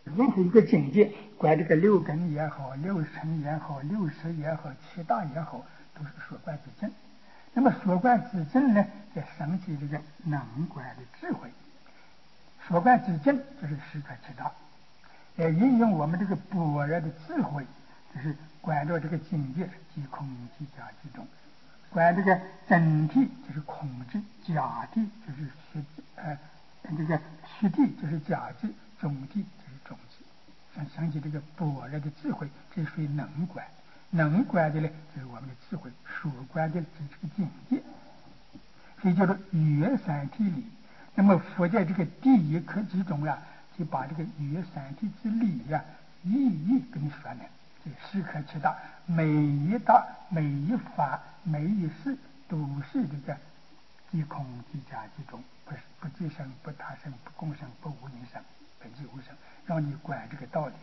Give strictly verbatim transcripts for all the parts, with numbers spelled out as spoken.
任何一个境界，管这个六根也好，六尘也好，六识也好，七大也好，都是所观之境。那么所观之境呢，就升起这个能观的智慧。所观之境就是十颗七大，也运用我们这个般若的智慧，就是观照这个境界即空即假即中，观这个真谛就是空智，假谛就是虚呃这个虚谛就是假智，中谛就是中智。像升起这个般若的智慧，这属于能观。能观的呢，就是我们的智慧；所观的就是这个境界，所以叫做约三体理。那么佛在这个第一课之中啊，就把这个约三体之理呀、啊，一一跟你说明。这十课七大，每一大、每一法、每一事，都是这个即空即假即中，不是不即生、不他生、不共生、不无因生，本即无生，让你观这个道理。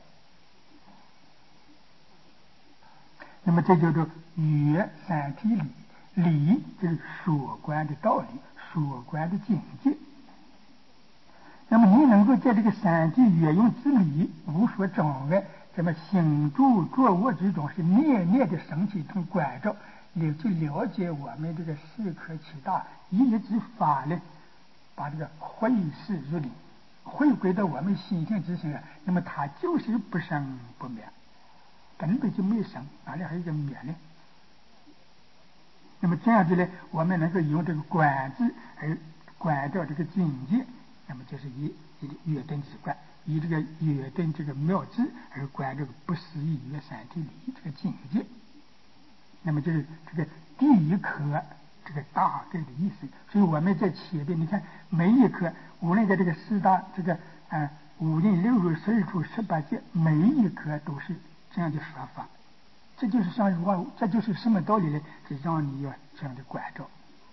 那么这叫做约三体理，理就是所观的道理，所观的境界。那么你能够在这个三体约用之理无所障碍，那么行住坐卧之中是念念的升起一种关照，也去了解我们这个四科七大一之法呢，把这个会事如理回归到我们心性之上，那么它就是不生不灭，根本就没生，哪里还有一个灭呢？那么这样子呢，我们能够用这个观字而观到这个境界，那么就是以以约顿之观，以这个约顿这个妙智而观这个不思议约三体理这个境界。那么就是这个第一课这个大概的意思。所以我们在前边你看每一课，无论在这个四大这个呃五蕴六入十二处十八界，每一课都是这样的说法。这就是像如果这就是什么道理呢？是让你要这样的关照。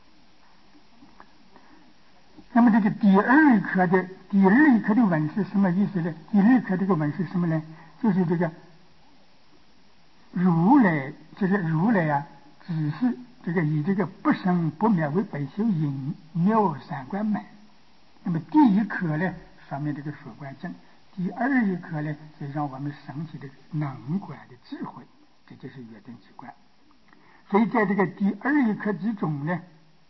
那么这个第二课的第二课的文是什么意思呢？第二课这个文是什么呢？就是这个如来，这个如来啊，只是这个以这个不生不灭为本修隐妙三观门。那么第一课呢，上面这个所观正；第二一课呢，就让我们升起这个能观的智慧。这就是约顿之观。所以在这个第二一课之中呢，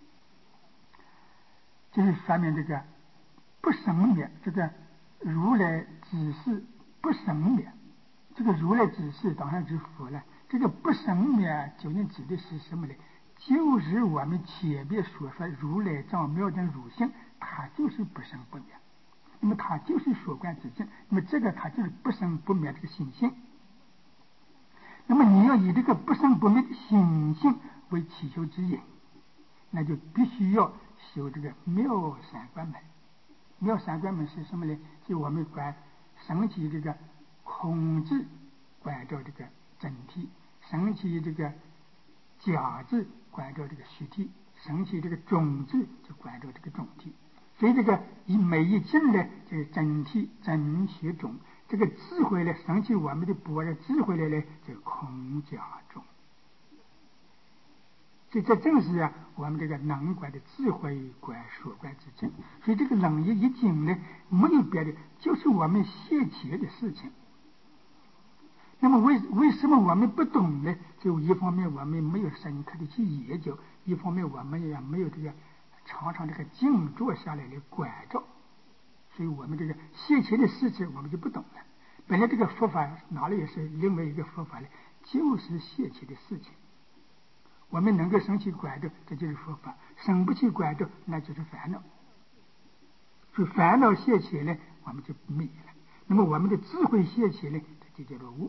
就是说明这个不生灭，这个如来只是不生灭，这个如来只是当然是佛了。这个不生灭究竟指的是什么呢？就是我们前面所说如来藏妙正如性，它就是不生不灭，那么它就是所观之境，那么这个它就是不生不灭这个心性。那么你要以这个不生不灭的心性为祈求之引，那就必须要修这个妙三观门。妙三观门是什么呢？就我们观升起这个空智，观照这个真谛；升起这个假智，观照这个虚谛；升起这个中智，就观照这个中谛。所以这个以每一境呢，就是真谛真虚中。这个智慧呢，升起我们的般若智慧来呢，就空假中。所以这正是啊，我们这个能观的智慧观所观之境。所以这个楞严一经呢，没有别的，就是我们现前的事情。那么为为什么我们不懂呢？就一方面我们没有深刻的去研究，一方面我们也没有这个常常这个静坐下来的关照。所以我们这个现前的事情我们就不懂了。本来这个佛法哪里也是另外一个佛法呢，就是现前的事情。我们能够升起关照，这就是佛法；升不起关照，那就是烦恼。所以烦恼现前呢，我们就灭了。那么我们的智慧现前呢，这就叫做悟。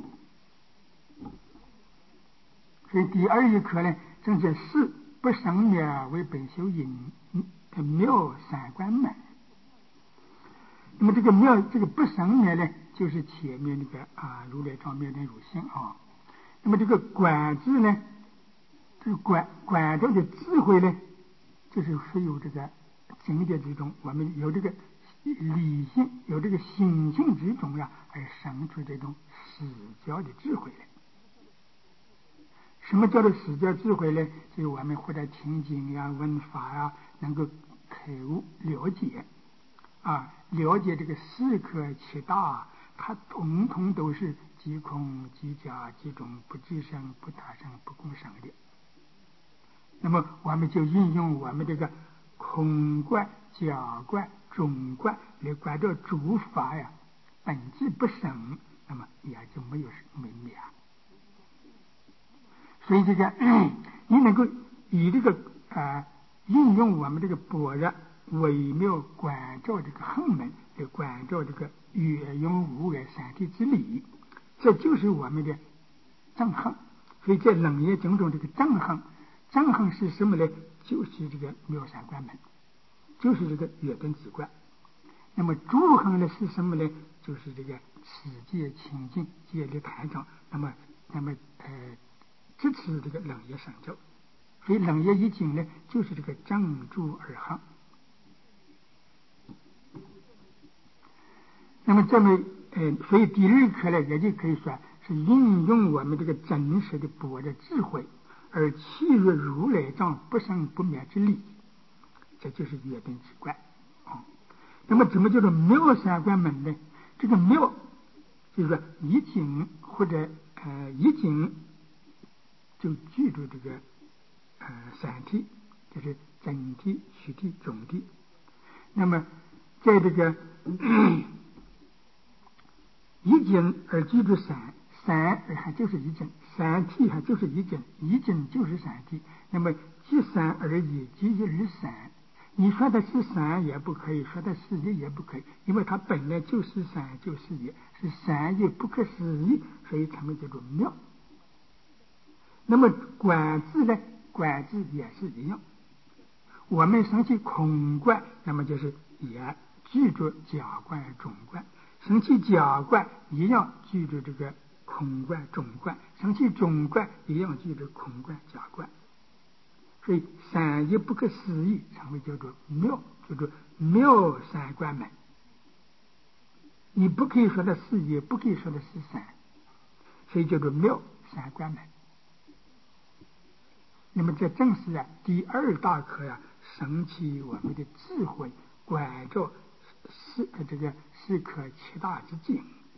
所以第二一课呢，正是是不生灭为本修隐妙三观门。那么这个妙，这个不生灭呢，就是前面那个啊如来藏妙正如性啊。那么这个观字呢，这个观观照的智慧呢，就是是有这个经典之中，我们有这个理性，有这个心性之中啊，而生出这种实教的智慧来。什么叫做实教智慧呢？就是我们或者听经呀、闻法呀，能够开悟了解啊，了解这个四科七大它统统都是即空即假即中，不即生不他生不共生的。那么我们就运用我们这个空观、假观、中观来观照诸法呀，本质不生，那么也就没有没灭。所以这个你能够以这个啊、呃、运用我们这个般若微妙观照这个横门来观照这个月用无碍三体之理，这就是我们的正横。所以在楞严经中，这个正横，正横是什么呢？就是这个妙三观门，就是这个月灯止观。那么诸横呢是什么呢？就是这个持戒清净戒律台上，那么那么呃支持这个楞严上咒。所以楞严一经呢，就是这个正诸二横。那么这么呃，所以第二课呢，也就可以说是运用我们这个真实的般若智慧，而契入如来藏不生不灭之理，这就是月灯止观啊。那么怎么叫做妙三观门呢？这个妙就是说一经或者呃一经就记住这个呃三体，就是真体、虚体、总体。那么在这个一经而记住三，三还就是一经，三体还就是一经，一经就是三体。那么记三而一，记一而三。你说的是三也不可以，说的是一也不可以，因为它本来就是三就是一，是三一不可思议，所以他们叫做妙。那么观字呢？观字也是一样。我们生起空观，那么就是也记住假观、中观；生起假观，一样记住这个空观、中观；生起中观，一样记住空观、假观。所以三一不可思议，称为叫做妙，叫做妙三观门。你不可以说的是一，不可以说的是三，所以叫做妙三观门。那么这正是啊第二大课呀、啊，升起我们的智慧，观照是这个是可七大之境。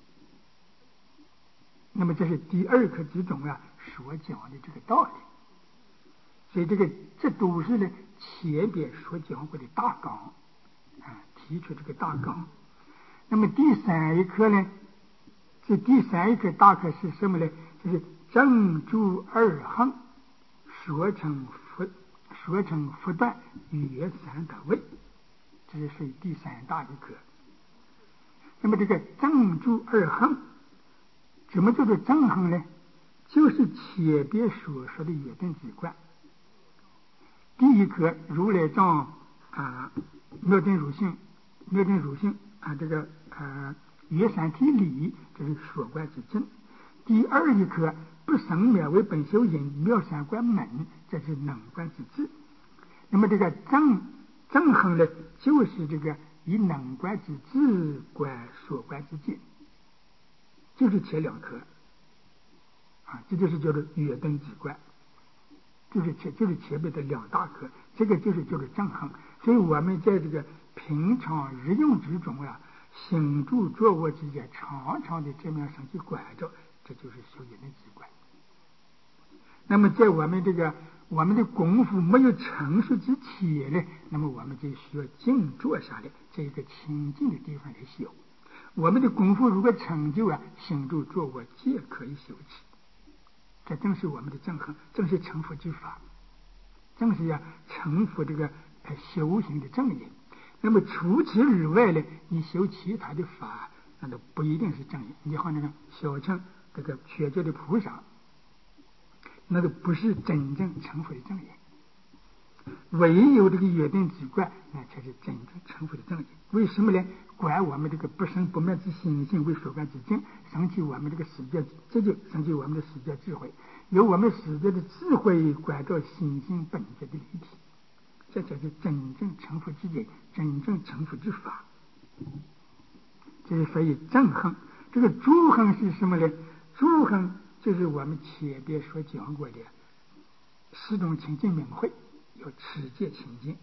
那么这是第二课之中啊所讲的这个道理。所以这个这都是呢前边所讲过的大纲啊，提出这个大纲。那么第三一课呢，这第三一课大课是什么呢？就是正诸二横，说成佛，说成佛断约三得位，这是属于第三大一课。那么这个正诸二横，怎么叫做正横呢？就是前边所说的约定止观。第一课如来藏啊，妙真如性，妙真如性啊，这个啊约三体理，这是所观之正。第二一课不生灭为本修因，妙三观门，这是能观之智。那么这个正正横呢，就是这个以能观之智观所观之境，就是前两课啊，这就是叫做约灯止观。就是前就是前面的两大课，这个就是叫做正横。所以我们在这个平常日用之中啊，行住坐卧之间，常常的这么样升起观照，这就是修约灯止观。那么在我们这个我们的功夫没有成熟之前呢，那么我们就需要静坐下来，在一个清净的地方来修。我们的功夫如果成就啊，行住坐卧皆可以修持。这正是我们的正横，正是成佛之法，正是要成佛这个呃修行的正因。那么除此以外呢，你修其他的法，那都不一定是正因。你好，那个小乘这个学教的菩萨，那个不是真正成佛的正因。唯有这个约定止观，那才是真正成佛的正因。为什么呢？观我们这个不生不灭之心性为所观之境，升起我们这个世界，这就升起我们的世界智慧，由我们世界的智慧观照心性本质的立体，这才是真正成佛之因，真正成佛之法。这是所以正横。这个诸横是什么呢？诸横就是我们前边所讲过的四种清净明慧，要持戒清净，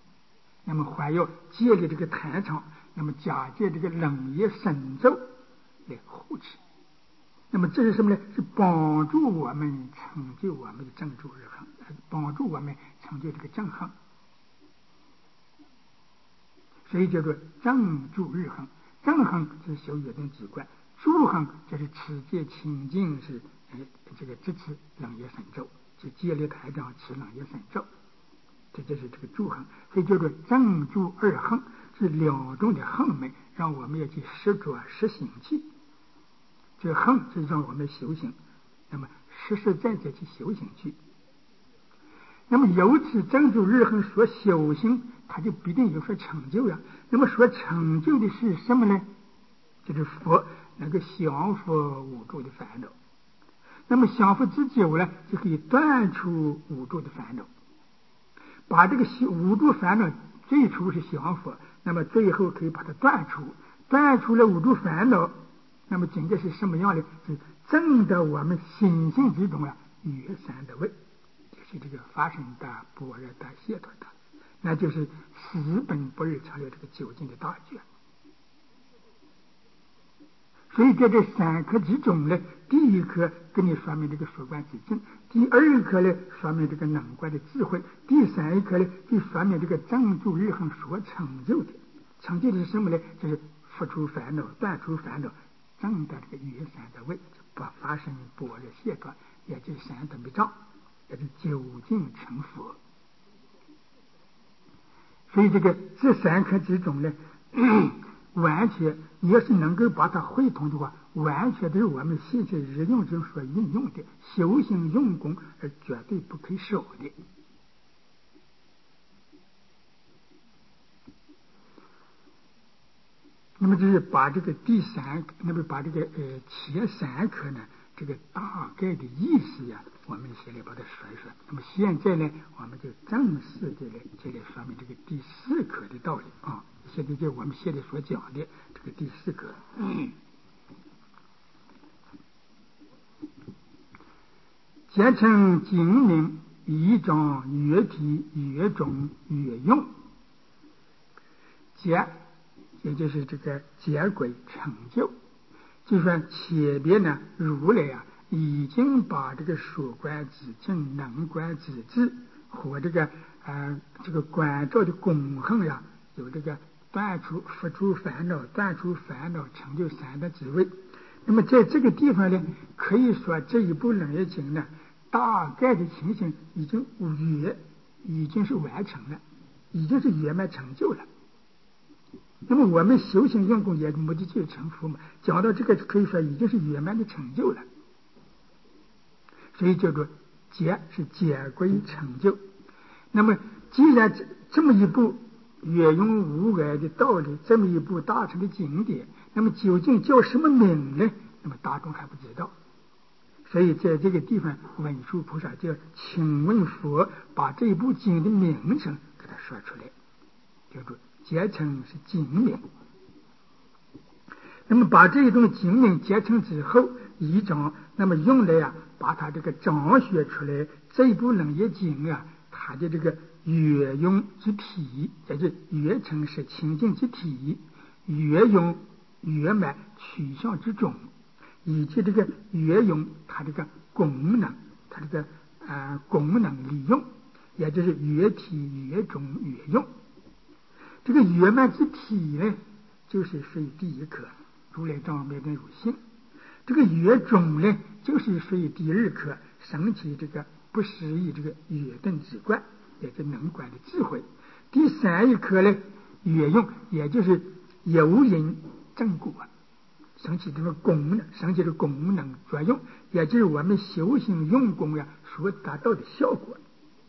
那么还要戒的这个坛场，那么假借这个冷业神咒， 来护持。那么这是什么呢？是帮助我们成就我们的正住日恒，帮助我们成就这个正恒。所以叫做正住日恒。正恒是修约定止观，住恒就是持戒清净，是呃这个支持冷业神咒，是戒律台上持冷业神咒，这就是这个住恒。所以叫做正住二恒，是两种的恒门，让我们要去实着实行去。这恒是让我们修行，那么实实在在去修行去。那么由此正住日恒所修行，它就必定有所成就呀。那么所成就的是什么呢？就是佛能够降伏五住的烦恼。那么降伏之久呢，就可以断除五住的烦恼。把这个五住烦恼最初是降伏，那么最后可以把它断除。断除了五住烦恼，那么境界是什么样的？是证得我们心性之中啊圆三的位，就是这个发生大、般若大、解脱大，那就是死本不二成了这个究竟的大觉。所以在这三科之中呢，第一科跟你说明这个所观之境，第二科呢说明这个能观的智慧，第三科呢就说明这个正住日恒所成就的。成就的是什么呢？就是付除烦恼，断除烦恼，证得这个圆三的位，不发生般若解脱，也就是三等密藏，也是究竟成佛。所以这个这三科之中呢，完全你要是能够把它汇通的话，完全都是我们现在日用中所运用的修行用功，而绝对不可以少的。那么就是把这个第三，那么把这个呃前三科呢，这个大概的意思呀，我们先来把它说一说。那么现在呢，我们就正式的来就来说明这个第四科的道理啊。现在就我们现在所讲的这个第四科，嗯，简称经名，一章越体越中越用，结也就是这个结轨成就。就说前边呢，如来啊已经把这个所观之境、能观之智和这个呃这个观照的功恒呀，有这个断除付诸烦恼、断除烦恼、成就三的智慧。那么在这个地方呢，可以说这一部楞严经呢，大概的情形已经圆，已经是完成了，已经是圆满成就了。那么我们修行用功也目的就是成佛嘛，讲到这个可以说已经是圆满的成就了，所以叫做结是结归成就。那么既然这这么一部圆融无碍的道理，这么一部大乘的经典，那么究竟叫什么名呢？那么大众还不知道。所以在这个地方，文殊菩萨就请问佛，把这部经的名称给他说出来，叫做结成是经名。那么把这一种经名结成之后，一章那么用来啊，把它这个章学出来，这一部楞严经啊，它的这个圆用之体，也就是圆成是清净之体，圆用圆满取向之种，以及这个圆用它这个功能，它这个呃功能利用，也就是圆体圆中圆用。这个圆满之体呢，就是属于第一科如来藏灭顿如性。这个圆中呢，就是属于第二科升起这个不思议这个圆顿之观，也就是能观的智慧。第三一科呢，圆用，也就是有因正果，升起这个功能，升起这个功能作用，也就是我们修行用功呀所达到的效果。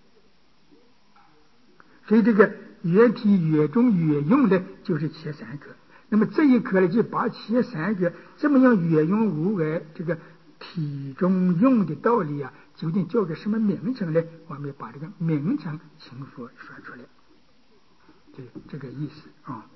所以这个圆体圆中圆用的就是前三科。那么这一科呢，就把前三个这么样圆用无碍这个体中用的道理啊，究竟叫个什么名称呢？我们把这个名称请佛说出来，这这个意思啊。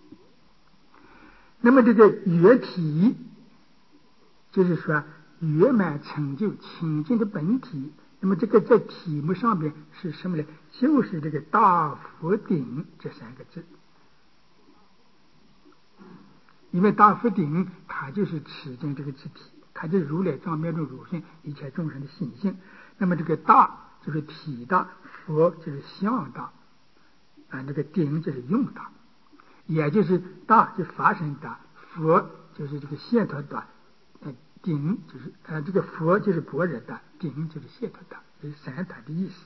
那么这个圆体就是说圆满成就清净的本体。那么这个在题目上面是什么呢？就是这个大佛顶这三个字。因为大佛顶它它就是持经这个字体，它就是如来藏妙中如性一切众生的心性。那么这个大就是体大，佛就是相大，啊，这个定就是用大，也就是大就法身大，佛就是这个解脱大，呃，定就是呃这个佛就是般若大，定就是解脱大，这是三大的意思。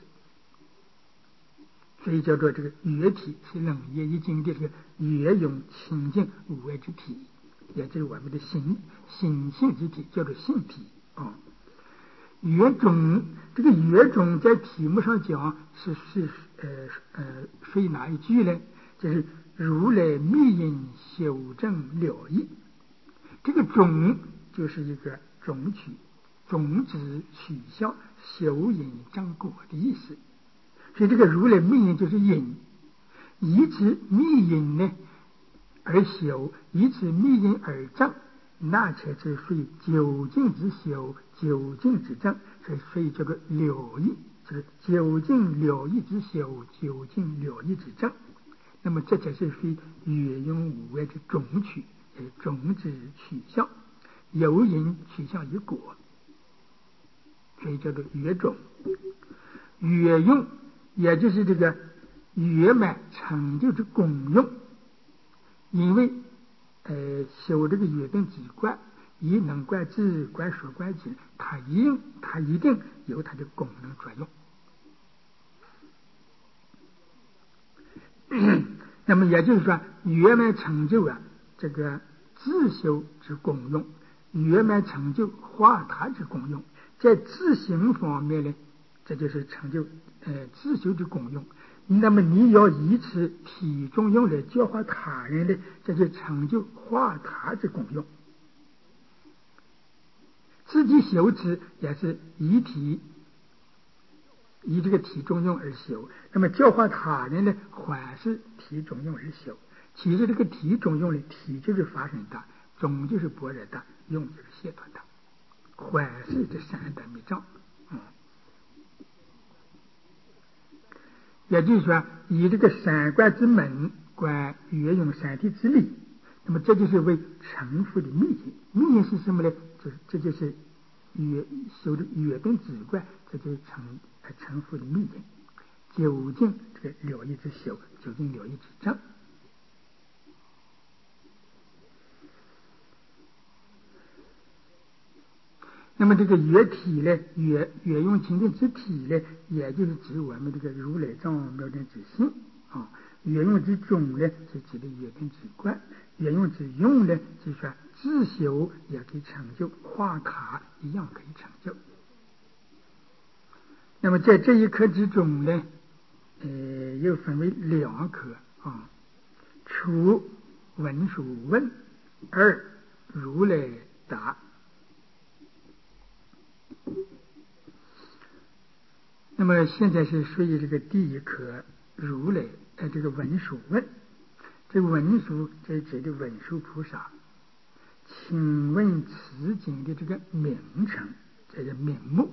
所以叫做这个觉体是楞严一经的这个觉用清净无碍之体，也就是我们的心心性之体，叫做性体啊。觉种这个觉种在题目上讲是是呃呃属于哪一句呢？就是如来密因修正了义。这个种就是一个种取，种子取效修因正果的意思。所以这个如来密因就是因，以此密因呢而修，以此密因而正，那才是属于究竟之修，究竟之正，所以所以叫做了义，就是究竟了义之修，究竟了义之正。那么这才是属于觉用无碍的种取，呃，种子取向，由因取向于果，所以叫做觉种。觉用也就是这个圆满成就之功用，因为呃修这个圆顿止观，以能观智观所观智，它一定它一定有它的功能作用。那么也就是说，圆满成就啊这个自修之功用，圆满成就化他之功用，在自行方面呢，这就是成就呃自修之功用。那么你要以此体中用来教化他人的，这就成就化他之功用。自己修持也是以体以这个体中用而修，那么教化他人呢，还是体中用而修。其实这个体中用的体就是法身大，中就是般若大，用就是解脱大，还是这三大密藏。嗯，也就是说，以这个三观之门观圆用三体之理，那么这就是为成佛的密因。密因是什么呢？这这就是圆修的圆顿止观，这就是成成佛的密因。究竟这个了义之修，究竟了义之正。那么这个觉体呢，觉觉用清净之体呢，也就是指我们这个如来藏妙真之心啊。觉用之中呢，是指的觉顿止观；觉用之用呢，就是说自修也可以成就，化卡一样可以成就。那么在这一课之中呢，呃，又分为两课啊，初文殊问，二如来答。那么现在是属于这个第一课如来呃这个文殊问，这个文殊这指的文殊菩萨，请问此经的这个名称，这个名目。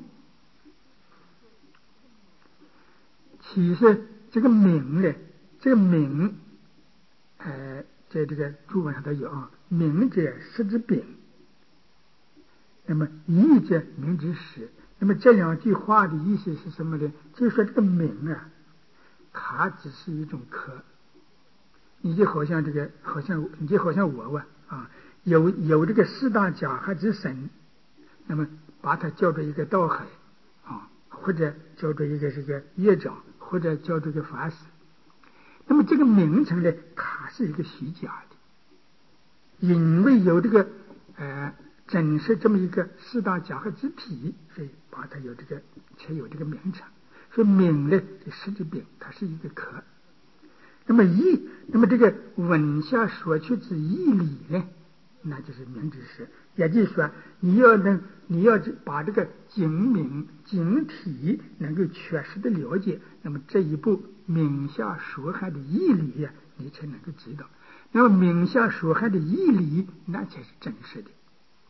其实这个名呢，这个名，呃，在这个注文上都有啊。名者实之秉，那么义者名之实。那么这两句话的意思是什么呢？就是说这个名啊，它只是一种壳。你就好像这个，好像你就好像我吧啊，有有这个四大假合之神，那么把它叫做一个道海啊，或者叫做一个这个业长，或者叫做一个法师。那么这个名称呢，它是一个虚假的，因为有这个呃。真是这么一个四大假合之体，所以把它有这个才有这个名称。所以名呢，这实质名，它是一个壳。那么义，那么这个文下所取之义理呢，那就是名之实。也就是说，你要能，你要把这个经名经体能够确实的了解，那么这一步名下所含的义理呀，你才能够知道。那么名下所含的义理，那才是真实的。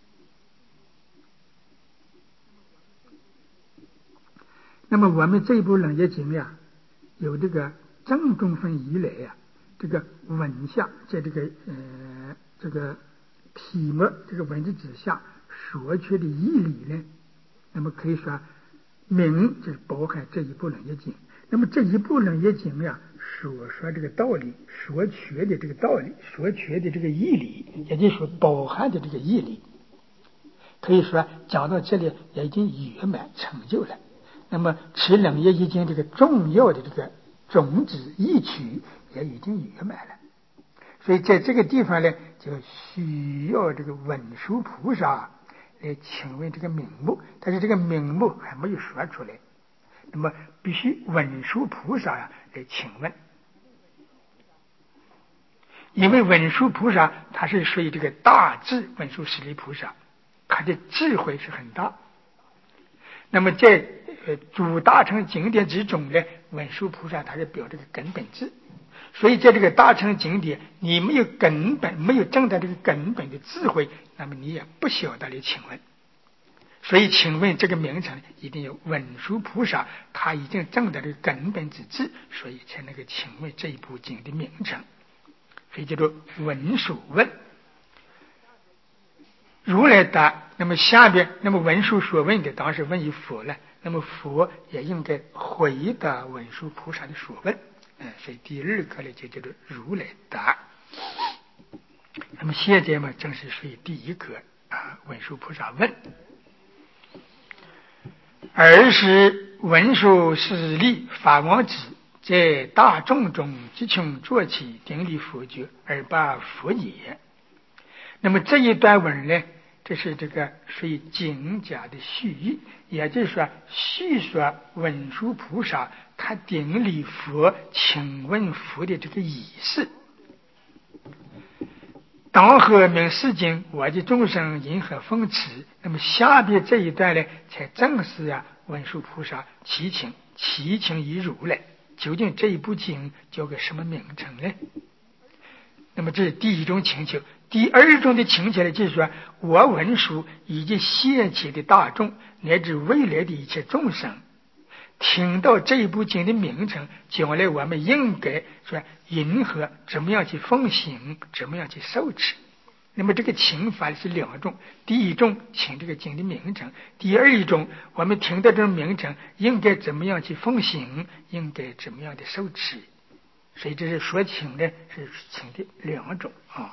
那么我们这一部楞严经呀，有这个正中分以来呀，这个文下在这个呃这个题目这个文字之下所缺的义理呢，那么可以说明就是包含这一部论业经。那么这一部论业经呀，所说这个道理，所缺的这个道理，所缺的这个义理，也就是说包含的这个义理，可以说讲到这里也已经圆满成就了。那么持论业已经这个重要的这个种子义趣也已经圆满了。所以在这个地方呢，就需要这个文殊菩萨来请问这个名目，但是这个名目还没有说出来，那么必须文殊菩萨呀来请问。因为文殊菩萨他是属于这个大智文殊师利菩萨，他的智慧是很大。那么在呃诸大乘经典之中呢，文殊菩萨他是表这个根本智。所以在这个大乘经典，你没有根本，没有证到这个根本的智慧，那么你也不晓得来请问。所以请问这个名称一定有文殊菩萨，他已经证到这个根本之智，所以才能够请问这一部经的名称，所以叫做文殊问。如来答，那么下边那么文殊所问的当时问于佛了，那么佛也应该回答文殊菩萨的所问。嗯，所以第二课呢就叫做如来答。那么现在嘛，正是属于第一课啊，文殊菩萨问。尔时文殊师利法王子在大众中即穷坐起，顶礼佛觉，而罢佛也。那么这一段文呢，这是这个属于经家的序意，也就是说叙说文殊菩萨他顶礼佛请问佛的这个仪式。当何名世经，我的众生因何奉持？那么下边这一段呢，才正是啊文殊菩萨祈请祈请于如来，究竟这一部经叫个什么名称呢？那么这是第一种请求。第二种的请求呢，就是说我文殊以及现前的大众乃至未来的一切众生，听到这一部经的名称，将来我们应该说因何怎么样去奉行，怎么样去受持。那么这个请法是两种，第一种请这个经的名称，第二种我们听到这种名称应该怎么样去奉行，应该怎么样的受持。所以这是说请呢，是请的两种啊。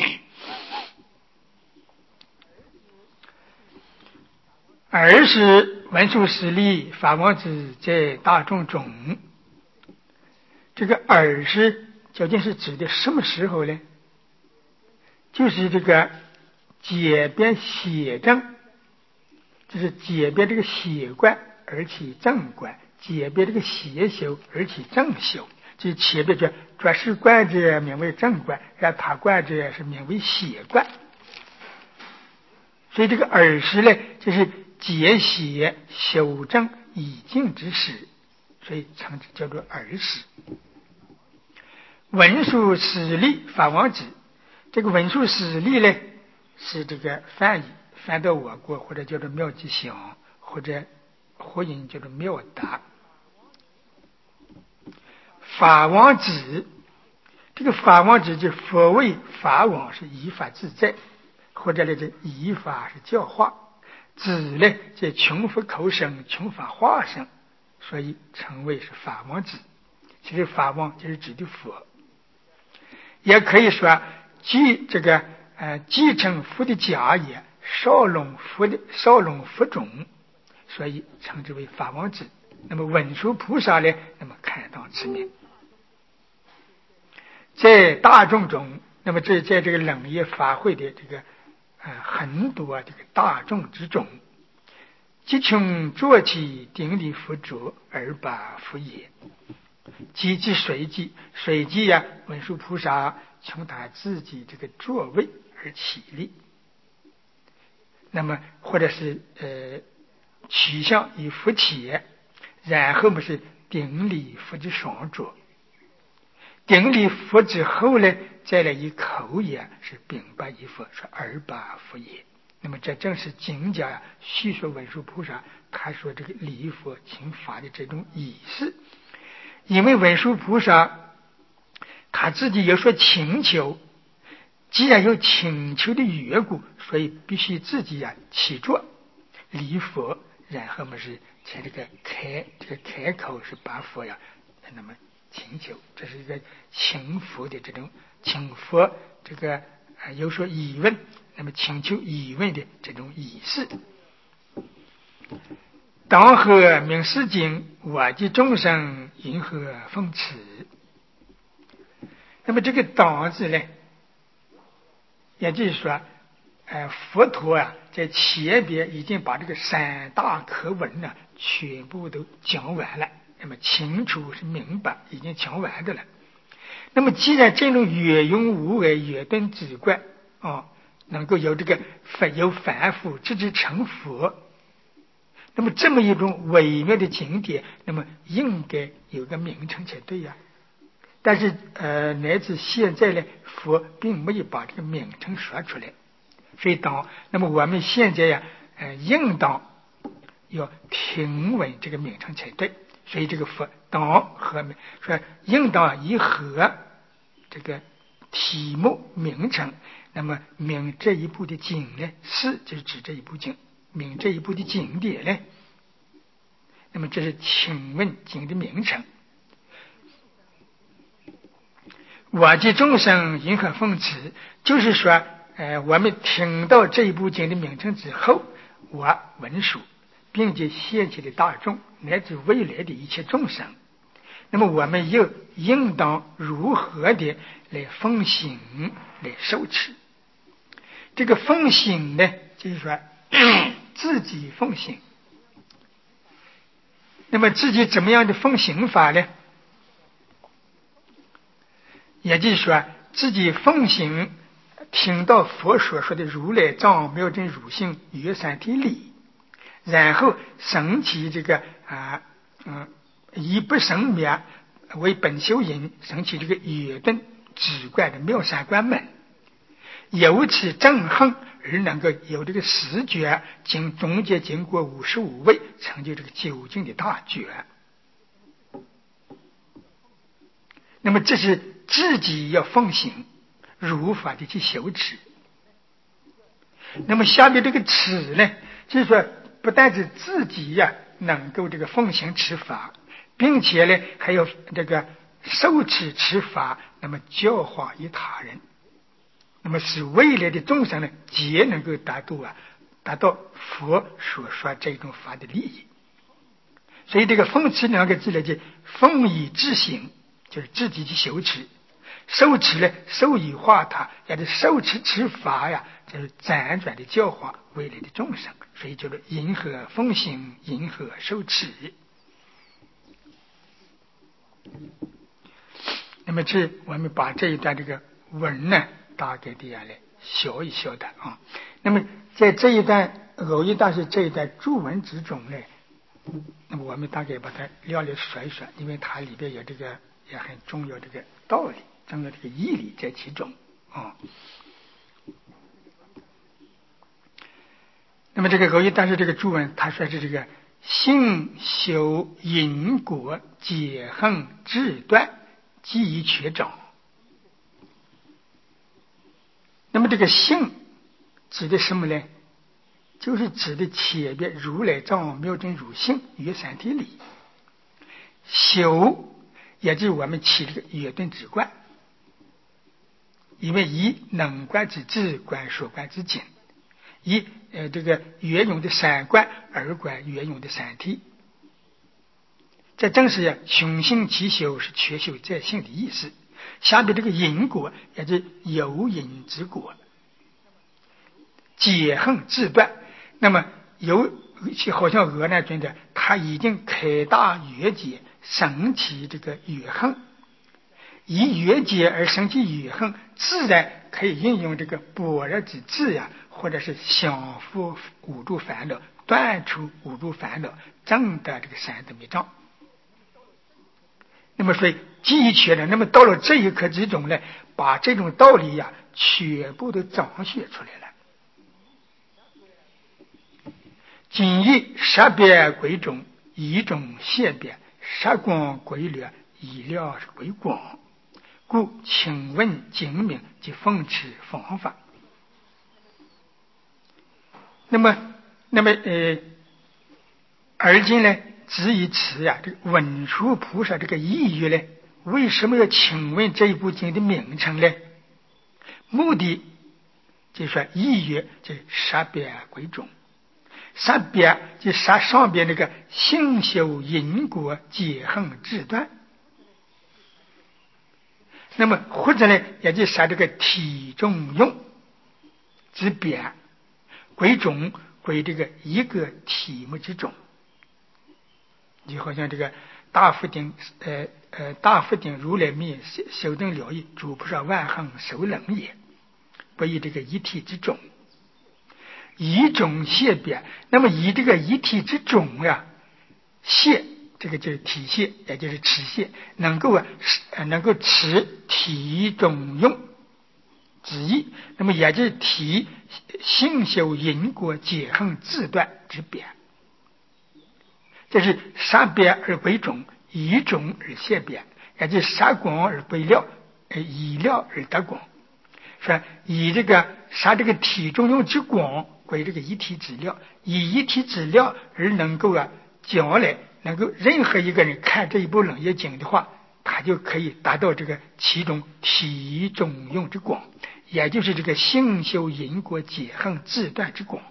尔时文殊师利法王子在大众中，这个尔时究竟是指的什么时候呢？就是这个解别邪正，就是解别这个邪观而起正观，解别这个邪修而起正修。这前边叫转世观者名为正观，然后他观者是名为邪观。所以这个尔时呢，就是解邪修正已尽之时，所以称之叫做尔时。文殊师利法王子，这个文殊师利呢，是这个翻译翻到我国，或者叫做妙吉祥，或者活音叫做妙达。法王子，这个法王子就佛为法王，是依法自在，或者呢这依法是教化，子呢这穷佛口生，穷法化生，所以称为是法王子。其实法王就是指的佛，也可以说继这个呃继承佛的家业，少龙佛的少龙佛种，所以称之为法王子。那么文殊菩萨呢，那么开当此名。在大众中，那么这在这个冷业法会的这个呃很多这个大众之中，即穷坐起顶礼佛着而罢佛也。即即随即随即呀、啊，文殊菩萨从他自己这个座位而起立，那么或者是呃取向于佛前，然后不是顶礼佛之双脚。顶礼佛之后呢，再来以口也是禀白一佛，说而罢佛也。那么这正是经家呀叙说文殊菩萨他说这个礼佛请法的这种仪式。因为文殊菩萨他自己也说请求， 既然有请求的缘故，所以必须自己呀、啊、起坐礼佛，然后嘛是在这个开这个开口是把佛呀，那么请求，这是一个请佛的这种请佛这个啊、呃、有所疑问，那么请求疑问的这种仪式。当何明世经，我及众生云何奉持？那么这个当字呢，也就是说，呃，佛陀啊，在前边已经把这个三大课文呢，全部都讲完了，那么清楚是明白，已经讲完的了。那么既然这种圆融无碍、圆顿直观啊，能够有这个有凡夫直至成佛，那么这么一种微妙的经典，那么应该有个名称才对呀、啊。但是呃，乃至现在呢，佛并没有把这个名称说出来，所以当那么我们现在呀，呃，应当要听闻这个名称才对。所以这个佛当和说应当以和这个题目名称，那么名这一部的经呢，是就是指这一部经，名这一部的经典呢，那么这是请问经的名称。我及众生云何奉持，就是说，呃，我们听到这一部经的名称之后，我文殊，并且现前的大众，乃至未来的一切众生，那么我们又应当如何的来奉行，来受持？这个奉行呢，就是说自己奉行。那么自己怎么样的奉行法呢？也就是说，自己奉行听到佛所说的如来藏妙真如性约三体理，然后升起这个啊嗯以不生灭为本修因，升起这个圆顿直观的妙三观门，由此正行而能够有这个十觉，经总结经过五十五位，成就这个究竟的大觉。那么这是自己要奉行如法的去修持。那么下面这个持呢，就是说不但是自己呀、啊、能够这个奉行持法，并且呢还有这个受持持法，那么教化于他人，那么使未来的众生呢皆能够达到啊达到佛所说这种法的利益。所以这个奉持两个字呢，就奉以自行，就是自己去修持；受持呢，受以化他，也是受持持法呀，就是辗转的教化未来的众生。所以叫做因何奉行，因何受持。那么这我们把这一段这个文呢，大概的来学一学的啊。那么在这一段偶一大师这一段注文之中呢，那么我们大概把它略略说一说，因为它里边有这个也很重要这个道理，重要这个义理在其中啊。那么这个偶一大师这个注文，他说是这个性修因果解恨智断即以确照。那么这个性指的什么呢？就是指的前边如来藏妙真如性约三体理。修也就是我们起这个圆顿直观，因为以能观之智观所观之境，以呃这个圆融的三观而观圆融的三体。这正是呀穷性其修是确修在性的意思。下面这个因果也是有因之果，解恨自断。那么有好像俄那尊者他已经开大圆解，升起这个圆恨，以圆解而升起圆恨，自然可以运用这个般若之智呀，或者是降伏五诸烦恼，断除五诸烦恼，证得这个三德密藏。那么所以记忆确认，那么到了这一刻之中呢，把这种道理呀全部都彰显出来了。仅以识别归中，以中现别，识光归略，以了归光。 故请问经名及奉持方法。那么那么呃而今呢，至于此呀，这个文殊菩萨这个意义呢，为什么要请问这一部经的名称呢？目的就是说意义就是杀别归宗，杀别就杀上边那个性修因果解恨智断，那么或者呢，也就杀这个体中用之别归宗，归这个一个题目之中。就好像这个大福顶呃呃大福顶如来密修等了义，诸菩萨万行受冷也，不以这个一体之中，一种谢别。那么以这个一体之中呀，谢这个就是体谢，也就是持谢，能够啊能够持体中用之意，那么也就是体性修因果解恨自断之别。这是杀别而归宗，以种而谢别，也就是杀光而归了，以了而得光。说以这个杀这个体中用之光归这个一体之了，以一体之了而能够啊将来能够任何一个人看这一部楞严经的话，他就可以达到这个其中体中用之光，也就是这个性修因果解恨自断之光。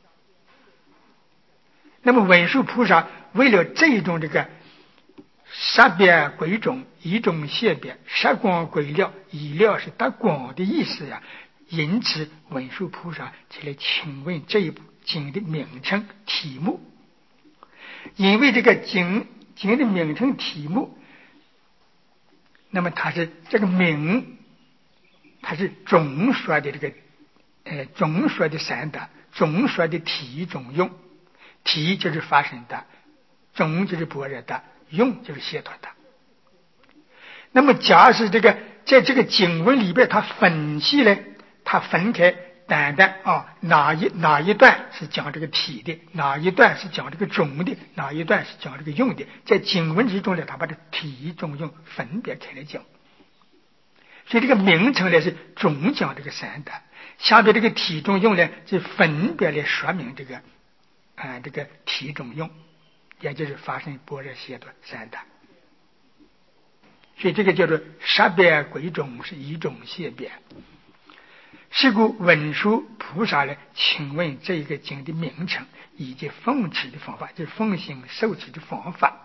那么文殊菩萨为了这种这个杀别归宗，以种谢别，杀光归了，以了是得光的意思呀。因此文殊菩萨起来请问这一部经的名称题目，因为这个经经的名称题目，那么它是这个名，它是总说的这个呃总说的三德，总说的体中用。体就是发生的，中就是般若的，用就是解脱的。那么假使这个在这个经文里边它分析呢，它分开单单啊哪一哪一段是讲这个体的，哪一段是讲这个中的，哪一段是讲这个用的，在经文之中呢，它把这体中用分别开来讲。所以这个名称呢是总讲这个三德，下边这个体中用呢就分别来说明这个啊，这个体中用，也就是发生般若解脱三德。所以这个叫做杀别归宗，是一种谢别。是故文殊菩萨呢，请问这一个经的名称以及奉持的方法，就是奉行受持的方法。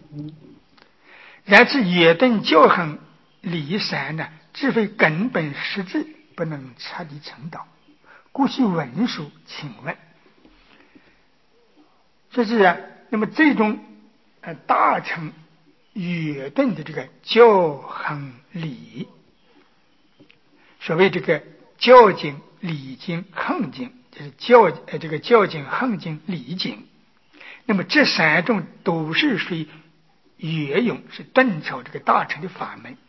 然此也顿教行离散呢，自非根本实质，不能彻底成道，故须文殊请问。这是啊，那么这种呃大乘圆顿的这个教行理，所谓这个教经、理经、行经，就是教呃这个教经、行经、理经。那么这三种都是属于圆用，是顿超这个大乘的法门。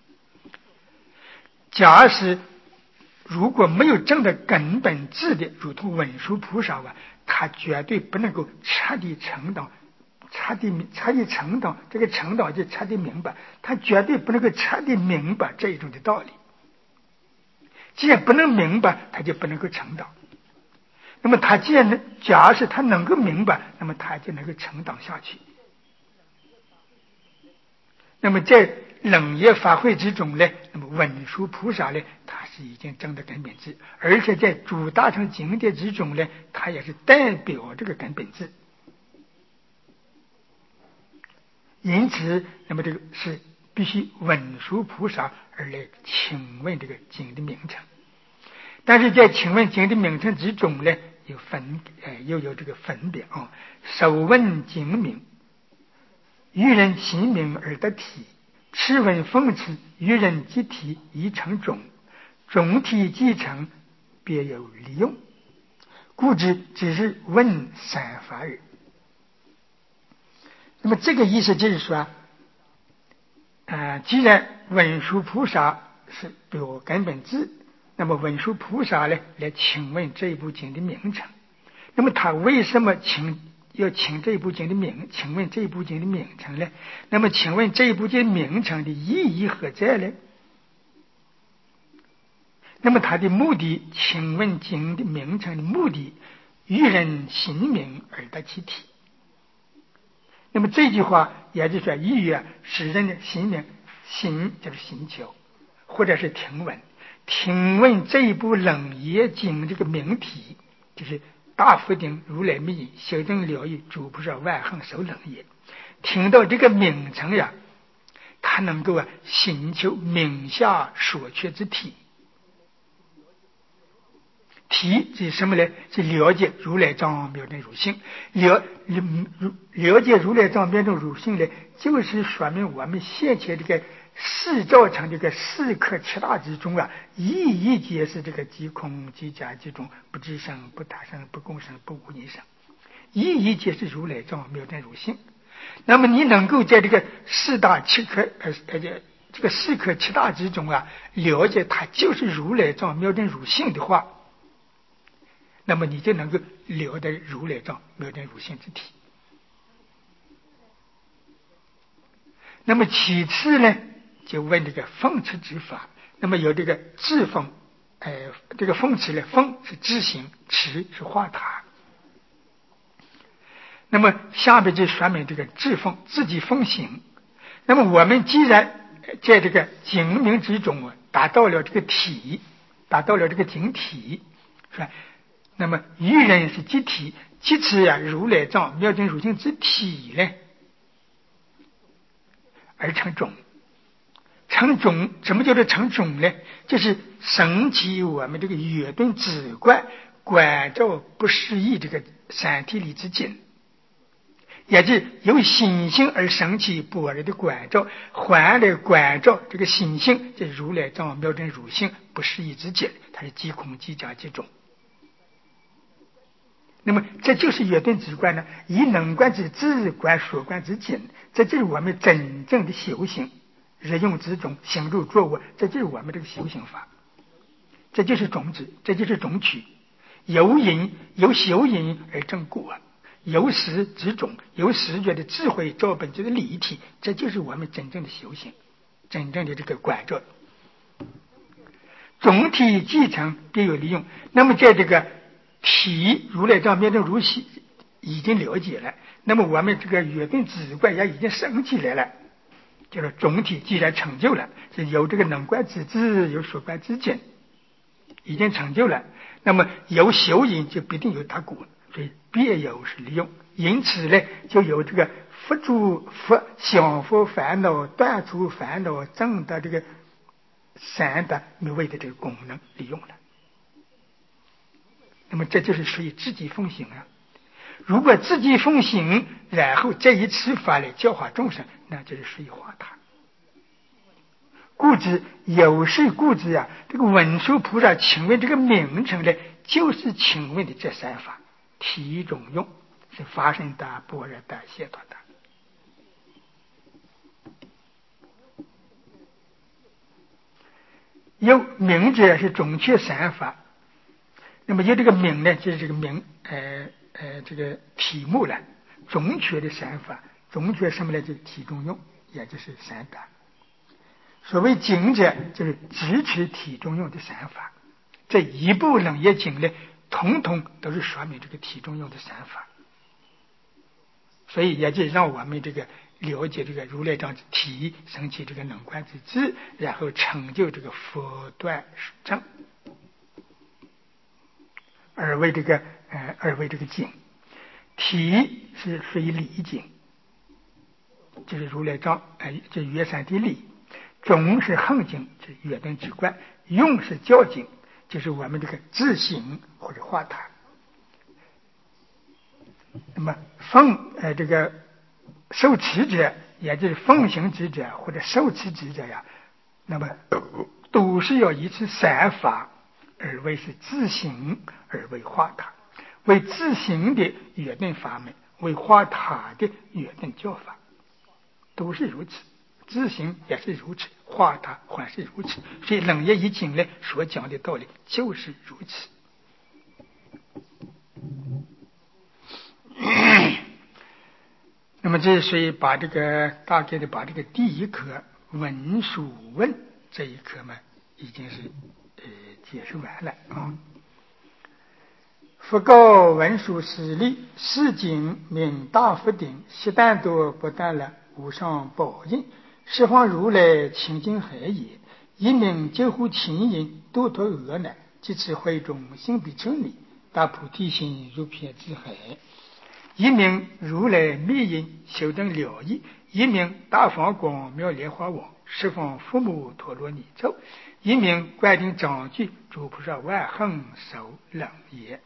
假使如果没有证的根本智的，如同文殊菩萨啊，他绝对不能够彻底成道，彻底彻底成道，这个成道就彻底明白，他绝对不能够彻底明白这一种的道理。既然不能明白，他就不能够成道。那么他既然能，假使他能够明白，那么他就能够成道下去。那么在楞严法会之中呢，那么文殊菩萨呢，他是已经证得根本智，而且在诸大乘经典之中呢，他也是代表这个根本智。因此，那么这个是必须文殊菩萨而来请问这个经的名称。但是在请问经的名称之中呢，有分呃又有这个分别啊。首问经名，于人心名而得体；次问奉持，于人即体已成种，种体即成，别有利用，故知只是问三法耳。那么这个意思就是说，呃，既然文殊菩萨是表根本智，那么文殊菩萨呢来请问这一部经的名称。那么他为什么请要请这一部经的名？请问这一部经的名称呢？那么请问这一部经名称的意义何在呢？ 那么他的目的，请问经的名称的目的，欲人行名而得其体。那么这句话也就是说，欲啊使人的行名，行就是寻求，或者是听闻。听闻这一部楞严经这个名题，就是大福定如来密修正疗愈诸菩萨万行受楞严。听到这个名称呀，他能够啊寻求名下所缺之体。体是什么呢？是了解如来藏妙真如性。了了解如来藏妙真如性呢，就是说明我们现前这个四造成这个四颗七大之中啊，一一皆是这个即空即假即中，不知生不他生不共生不无因生，一一皆是如来藏妙真如性。那么你能够在这个四大七颗呃呃这这个四颗七大之中啊，了解它就是如来藏妙真如性的话，那么你就能够了得如来藏妙真如性之体。那么其次呢，就问这个奉持之法。那么有这个自奉，呃，这个奉持呢，奉是自行，持是化他。那么下面就说明这个自奉，自己奉行。那么我们既然在这个经名之中啊，达到了这个体，达到了这个经体，是吧？那么愚人是即体，即此呀，如来藏妙真如性之体呢，而成种。成种，什么叫做成种呢？就是升起我们这个月顿止观，观照不思议这个三体里之境，也就是由心性而升起般若的观照，还来观照这个心性，这如来藏妙真如性不思议之境，它是即空即假即中。那么这就是月顿止观呢，以能观之智观所观之境，这就是我们真正的修行。日用之中，行住坐卧，这就是我们这个修行法，这就是种子，这就是种取。由因由修因而正果，由实执种，由实觉的智慧照本质的理体，这就是我们真正的修行，真正的这个观照。总体继承必有利用。那么在这个体如来藏妙真如性已经了解了，那么我们这个月顿止观也已经升起来了。就是总体既然成就了，是有这个能观之智，有所观之境，已经成就了。那么有修因就必定有他果，所以别有是利用。因此呢，就有这个佛诸佛降伏烦恼、断除烦恼、证得这个三德灭位的这个功能利用了。那么这就是属于自己奉行啊。如果自己奉行，然后这一次法来教化众生，那就是属于化他。故知有是故知啊，这个文殊菩萨请问这个名称呢，就是请问的这三法，体中用是发生的、般若的、解脱的。有名者是总确三法，那么有这个名呢，就是这个名，呃呃，这个题目了。总确的三法，总确什么呢？就是体中用，也就是三德。所谓经者，就是支持体中用的三法。这一部楞严经呢，统统都是说明这个体中用的三法。所以也就让我们这个了解这个如来藏之体，升起这个能观之智，然后成就这个佛断证，而为这个呃而为这个经。体是属于理经，就是如来藏，哎，这约三谛理。中是横经，就是月顿止观。用是教经，就是我们这个自行或者化他。那么奉呃这个受持者，也就是奉行之者或者受持之者呀，那么都是要以此三法而为是自行而为化他，为自行的月顿法门，为化他的月顿教法，都是如此。自行也是如此，化他还是如此。所以楞严一经呢所讲的道理就是如此。那么这所以把这个大概的把这个第一课文殊问这一课嘛，已经是呃解释完了啊。佛告文殊师利：是经名大福顶，悉但多不但了无上宝印，十方如来清净海也。一名救护亲人，度脱恶难，即此会中心比丘尼，大菩提心如片之海。一名如来灭因，修等了义；一名大方光妙莲花王，十方父母陀罗尼咒；一名观定章句，诸菩萨万恒受冷也。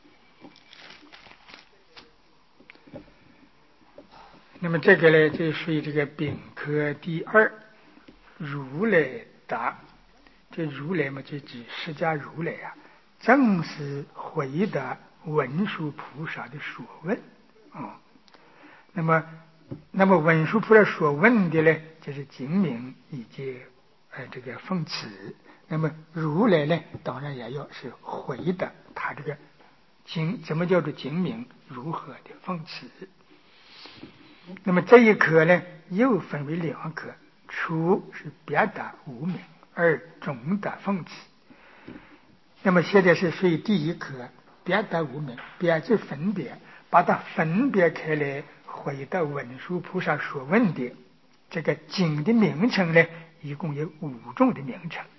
那么这个呢，就属于这个丙科第二，如来答。这如来嘛，就指释迦如来啊，正是回答文殊菩萨的所问啊。那么，那么文殊菩萨所问的呢，就是经名以及呃这个奉词。那么如来呢，当然也要是回答他这个经，怎么叫做经名，如何的奉词。那么这一科呢，又分为两科，初是别答无名，二中答奉词。那么现在是属于第一科，别答无名，别就分别，把它分别开来，回答文殊菩萨所问的这个经的名称呢，一共有五种的名称。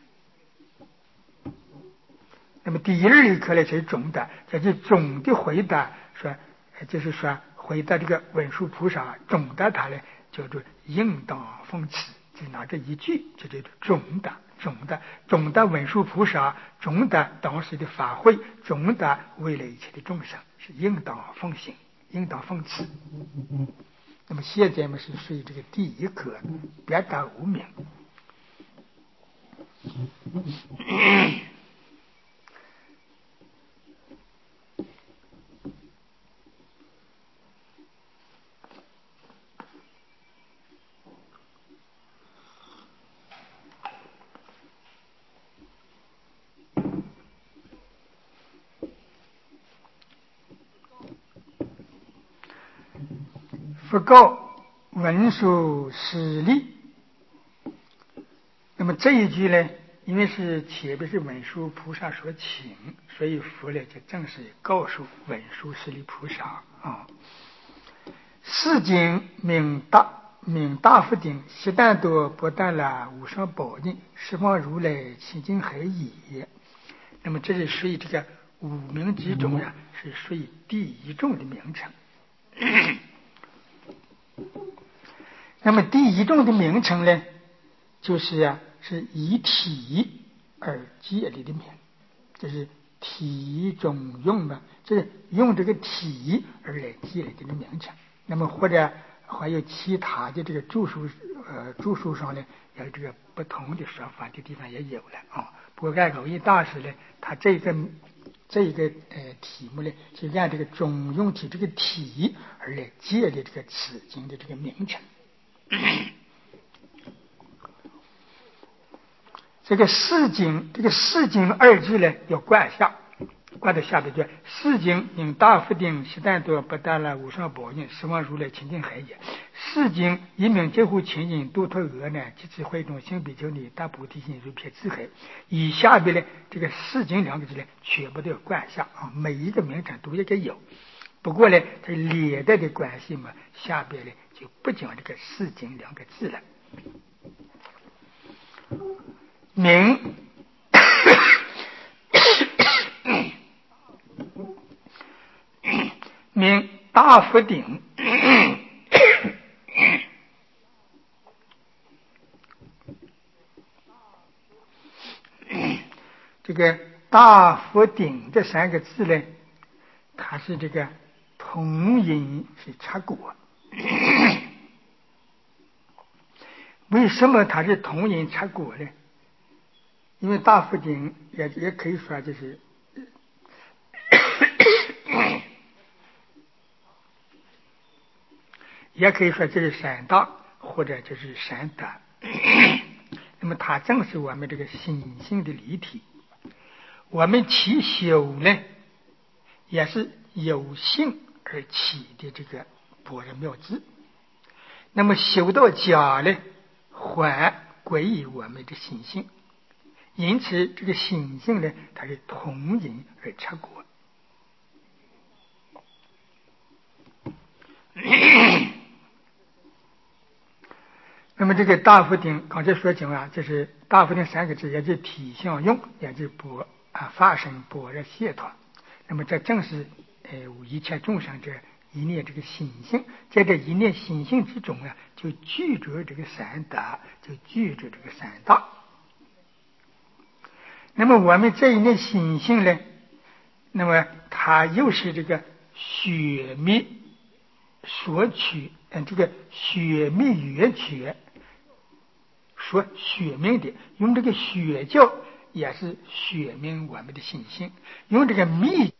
那么第一二科呢，就是中答，这是总的回答，说就是说回答这个文殊菩萨总答他呢，叫做应当奉词，就拿这一句就叫做总答。总答总答文殊菩萨，总答当时的法会，总答为了一切的众生，是应当奉行，应当奉持。那么现在嘛是属于这个第一科，别答无名。佛告文殊师利。那么这一句呢，因为是前边是文殊菩萨所请，所以佛呢就正式告诉文殊师利菩萨啊，是经名大名大福顶，悉但多不但了无上宝印，十方如来清净海也。那么这是属于这个五名之中呀，是属于第一种的名称。那么第一种的名称呢，就是啊，是以体而建立的名，就是体中用嘛，就是用这个体而来建立的名称。那么或者还有其他的这个注释呃注释上呢，有这个不同的说法的地方也有了啊。不过按耦一大师呢，他这个这一个呃题目呢，就按这个中用体这个体而来建立这个此经的这个名称。这个是经，这个是经二字呢，要冠下，冠到下边去。是经因大福顶，悉但多不但了无上宝印，十方如来清净海也。是经一名救护亲人，度脱恶难，即此会中心比丘尼，大菩提心如片之海。以下边呢，这个是经两个字呢，全部都要冠下啊，每一个名称都应该有。不过呢，它连带的关系嘛，下边呢就不讲这个是经两个字了。名名大福顶，这个大福顶这三个字呢，它是这个同音是插果。为什么它是同音插果呢？因为大福顶也也可以说就是也可以说这是山大，或者就是山大。那么它正是我们这个心性的离体。我们起修呢，也是有性而起的这个般若妙智。那么修到家呢，还归于我们的心性。 因此这个心性呢，它是同因而成果。那么这个大福定刚才所讲啊，就是大福定三个字，也就是体相用，也就是般啊法身般若解脱。那么这正是呃一切众生这一念这个心性，在这一念心性之中啊，就具着这个三德，就具着这个三大。那么我们这一念心性呢，那么它又是这个血灭所取，嗯，这个血灭月缺说血命的，用这个血教也是血命我们的心性，用这个密